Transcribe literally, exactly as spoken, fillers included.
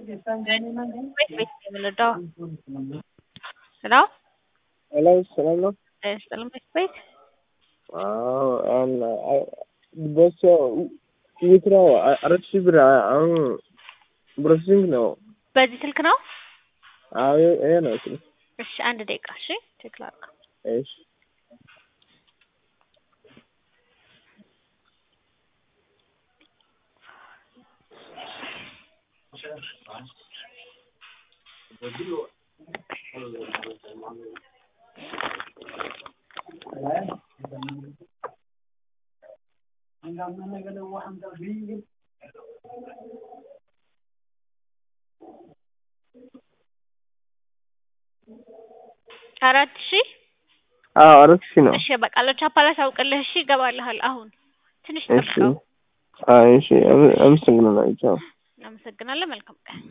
Wait, wait, የምንወደው ሄሎ ሄሎ ሰላም ነው? ሰላም wait, wait. አዎ አለ በሱ የት ነው? አራት ሺህ ብር አሁን ፕሮሰሲንግ ነው። በዚህ ስልክ ነው? አዎ ይሄ ነው ስልክ። እሺ አንድ ደቂቃ እሺ ቼክ ላድርግ። እሺ አራት ሺህ አዎ አራት ሺህ ነው። እሺ በቃ ለቻፓ ላሳውቅልህ እሺ ይገባልሃል አሁን ትንሽ እሺ ጠብቀው። አይ እሺ አመሰግናለሁ። አመሰግናለሁ መልካም ቀን